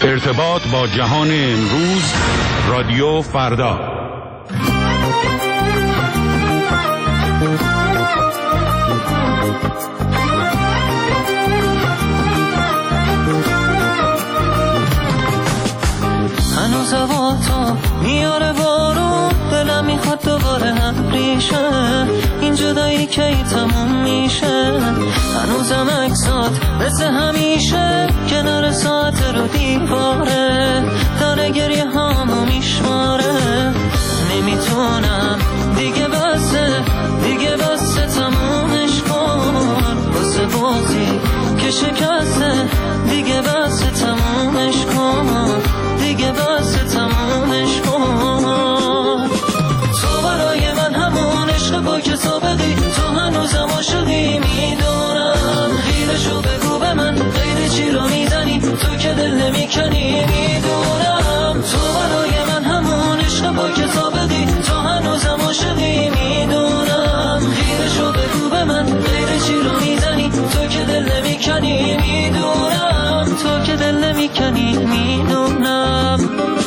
ارتباط با جهان امروز، رادیو فردا. هنوز هوا تو میاره بارون، دلم میخواد دوباره هم ریشه، این جدایی که ای تموم میشه. هنوزم عکسات مثل همیشه کنار ساعت رو دیواره، داره گریه هامو میشماره. نمیتونم دیگه بسه تمومش کن، واسه بازی که شکسته دیگه بسه تمومش کن، دیگه بسه تمومش کن. تو برای من همون عشق با که سابقی، تو هنوزم عاشقی میدونم. خیرشو بگو به من، غیر چی رو میزنی تو که دل نمیکنی میدونم. تو برای من همون عشق با که سابقی، تو هنوزم عاشقی میدونم. خیرشو بگو به من، غیر چی رو میزنی تو که دل نمیکنی میدونم، تو که دل نمیکنی میدونم.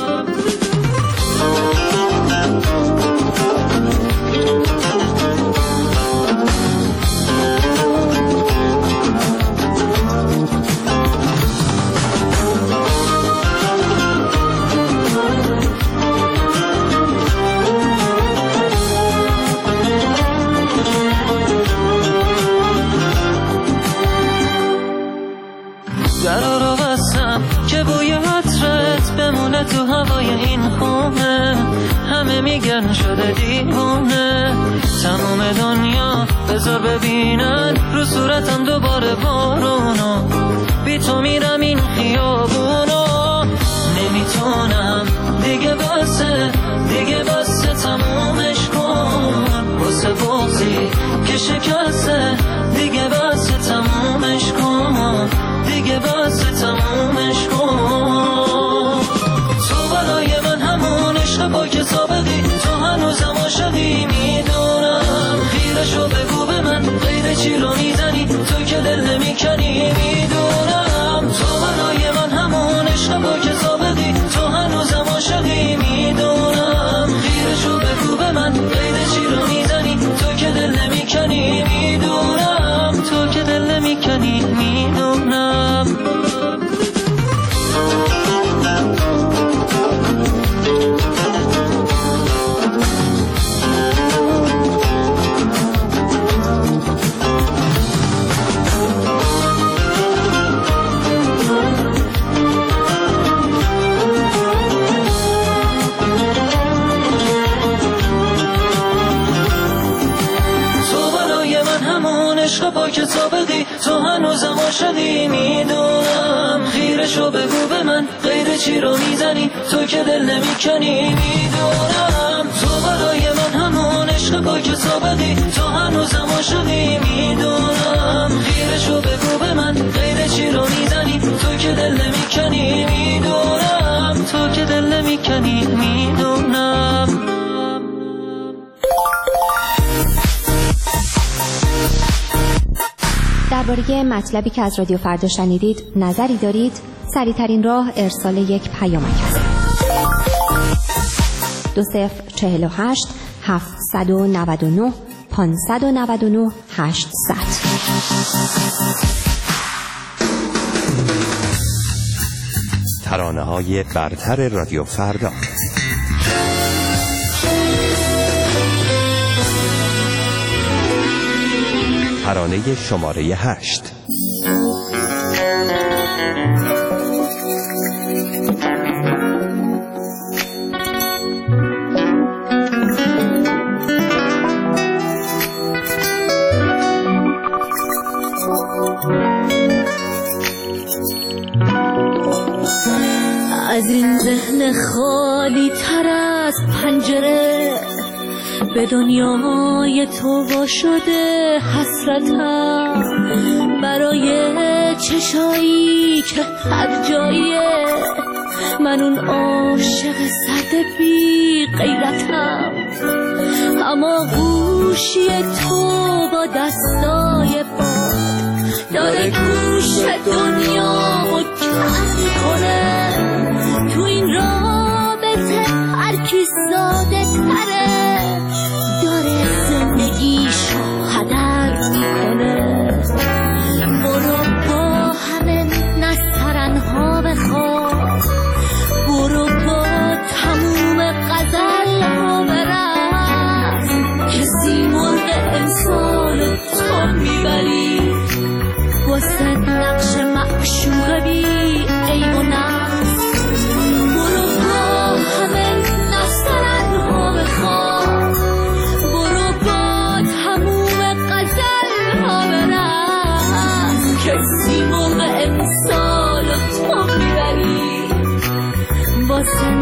درا رو بستم که بوی عطرت بمونه تو هوای این خونه. همه میگن شده دیوونه، تمام دنیا بذار ببینن رو صورتم دوباره بارونو. بی تو میرم این خیابونو، نمیتونم دیگه بسه تمومش کن، واسه بازی که شکسته دیگه بسه تمومش کن، دیگه بسه تمومش کن. تو برای من همون عشق با که سابقی، تو هنوزم عاشقی میدونم. خیرشو بگو به من، غیر چی رو میزنی تو که دل نمیکنی میدونم. تو برای من همون عشق با که سابقی، تو هنوزم عاشقی میدونم. خیرشو بگو به من، غیر چی رو میزنی تو که دل نمیکنی میدونم، تو که دل نمیکنی میدونم. عشق با که سابقی، تو هنوزم عاشقی میدونم. خیرشو بگو به من، غیر چی رو میزنی تو که دل نمیکنی میدونم. تو برای من همون عشق با که سابقی، تو هنوزم عاشقی میدونم. خیرشو بگو به من، غیر چی رو میزنی تو که دل نمیکنی میدونم، تو که دل نمیکنی میدونم. درباره مطلبی که از رادیو فردا شنیدید نظری دارید؟ سریع‌ترین راه ارسال یک پیامک است. 2048 799 599 800. ترانه‌های برتر رادیو فردا. ترانه شماره 8. از این ذهن خالی تر از پنجره، به دنیای تو وا شده حسرتم. برای چشایی که هر جاییه، من اون عاشق سرد بی غیرتم. اما گوشی تو با دستای باد داره گوش دنیا رو کم کنه.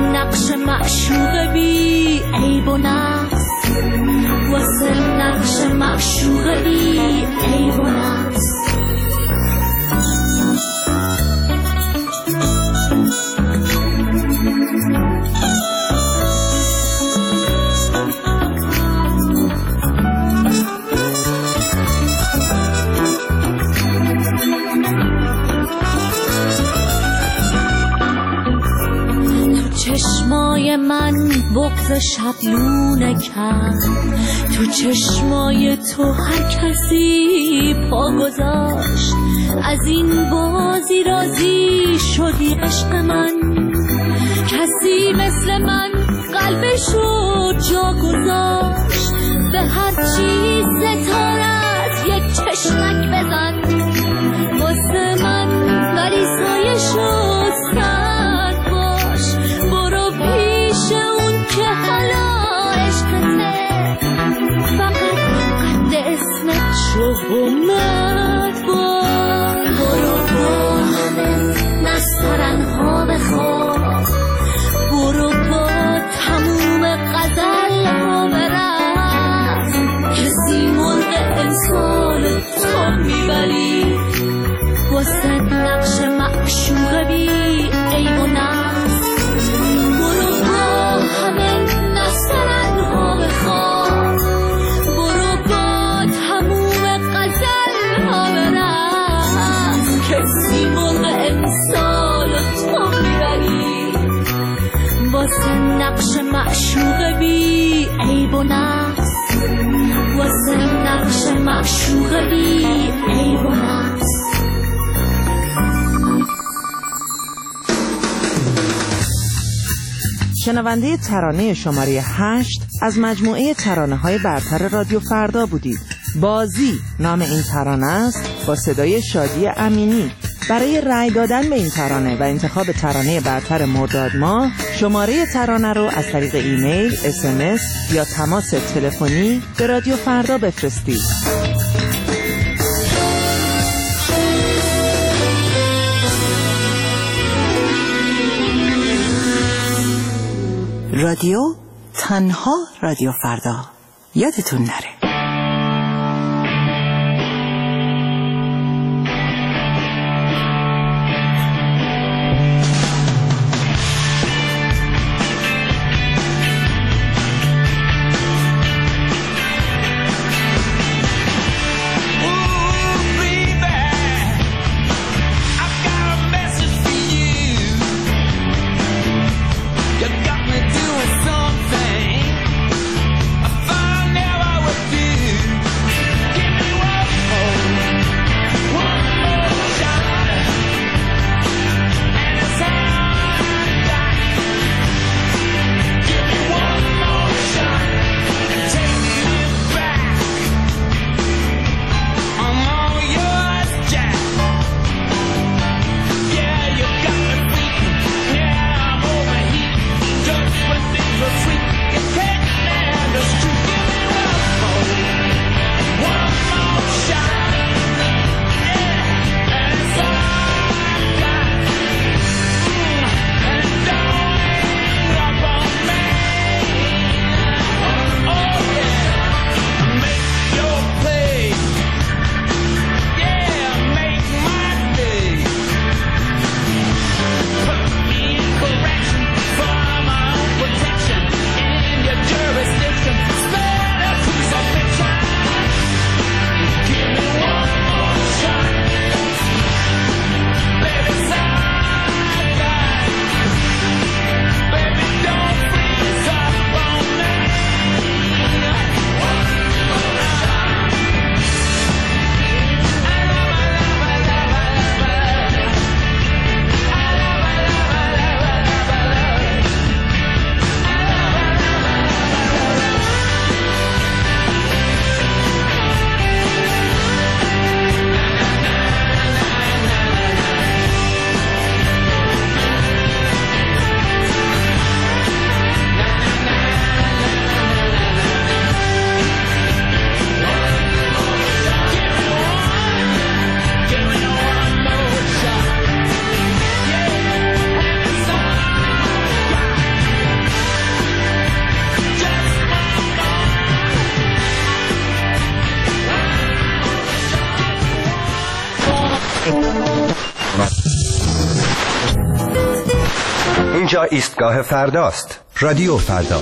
نقش معشوق بی عیب و نقص، واسه نقش معشوق بی عیب و نقص. چشمای من بغض شبلونه کرد، تو چشمای تو هر کسی پا گذاشت. از این بازی راضی شدی عشق من، کسی مثل من قلبشو جا گذاشت. به هر چیز ستارت یک چشمک بزن، واسه من مریضای شد سرد باش. برو پیش اون که حالا عشقته، فقط قد اسمت شو و مرد باش. برو با همه نسترنها بخواب، برو با تموم غزلها برقص. کسی مرغ امسال تو میبری، واسه نقش معشوق بی عیب و نقص. برو با همه نسترنها بخواب، برو با تموم غزلها برقص. کسی مرغ امسال تو میبری، واسه نقش معشوق بی عیب و نقص، واسه نقش معشوق بی عیب و نقص. شنونده ترانه شماره 8 از مجموعه ترانه‌های برتر رادیو فردا بودید. بازی نام این ترانه است، با صدای شادی امینی. برای رأی دادن به این ترانه و انتخاب ترانه برتر مرداد ماه، شماره ترانه رو از طریق ایمیل، SMS یا تماس تلفنی به رادیو فردا بفرستید. رادیو تنها رادیو فردا، یادتون نره. You got me doing something I never would do. اینجا ایستگاه فرداست. رادیو فردا.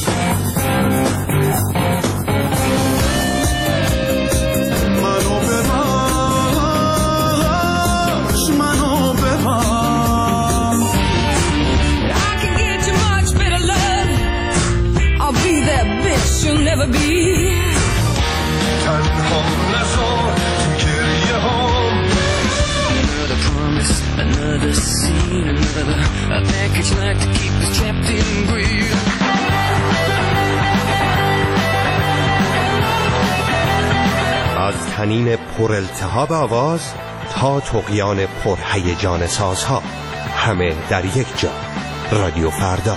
از طنین پر التهاب آواز تا طغیان پر هیجان سازها، همه در یک جا. رادیو فردا.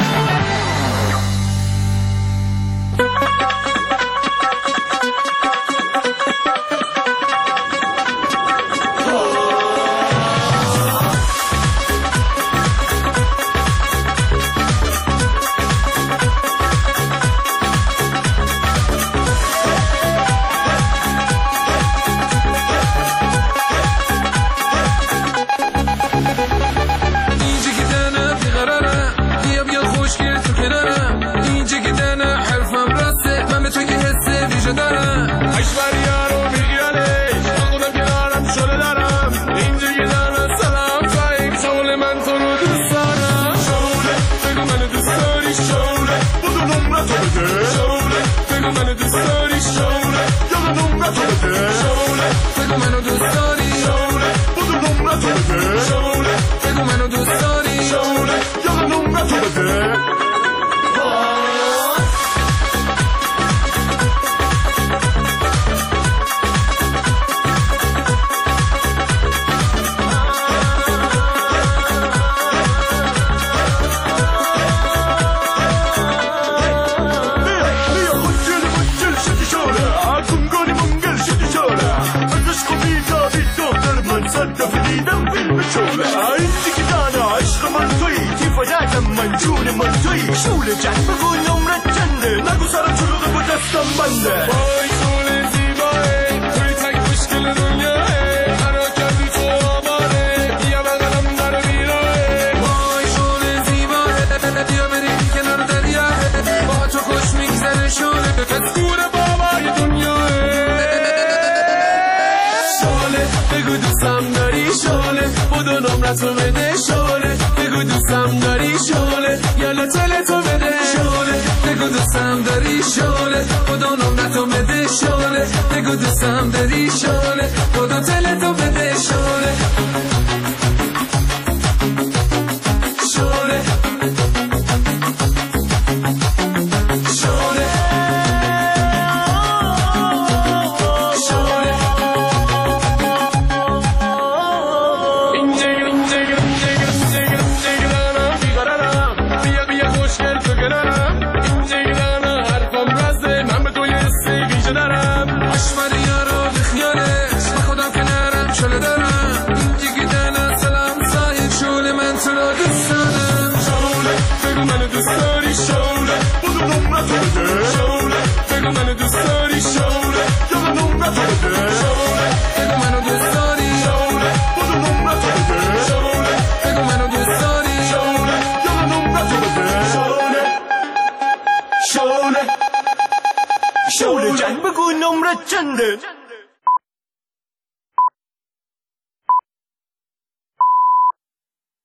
شوله جنگ بگو نمرت چنده نگو سرم شلوغ با دستم بنده وای شوله زیباه توی تک مشکل دنیاه هرا کردی تو آماره بیا بغلم در بیراه وای شوله زیباه بیا بریم کنار دریاه با تو خوش میگذره شوله کسکور بابای دنیاه شوله بگو دوستم داری شوله بودو نمرتو بده شوله بگو دوستم داری شوله یالا تلتو بده شوله بگو دوستم داری شوله خدا نمرتو بده شوله بگو دوستم داری شوله خدا تلتو بده شوله شوله شوله جنگ بگو نمرت چنده